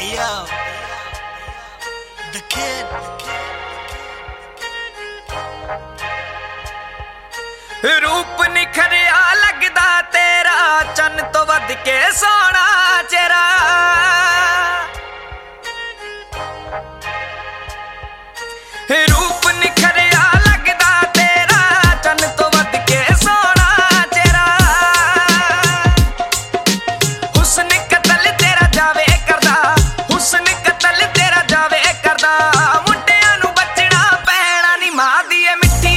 Yo, the kid. रूप निखरिया लगदा तेरा चन्न तो वध के सोना चेहरा रूप निखरिया लगदा तेरा चन्न तो वध के सोना चेहरा हुस्न कतल तेरा जावे करदा हुस्न कतल तेरा जावे करदा मुंडियां नू बचना पैना नी मां दी मिठी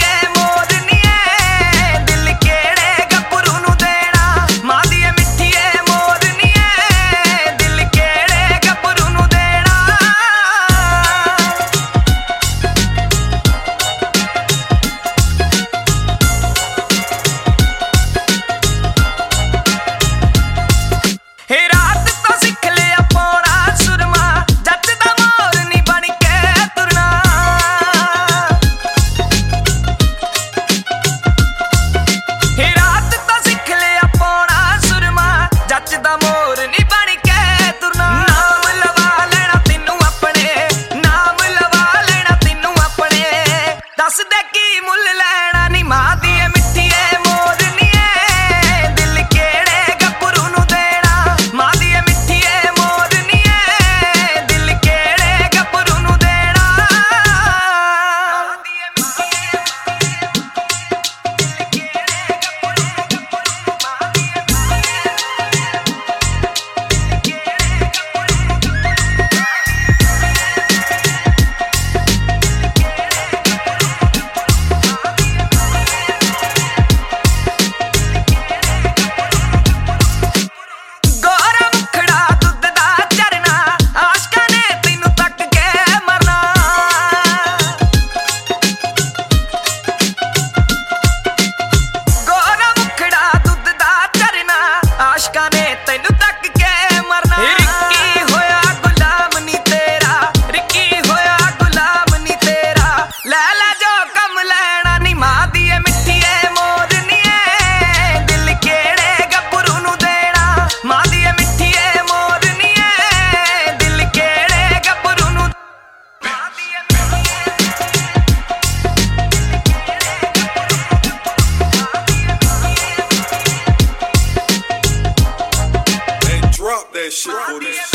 That shit for this.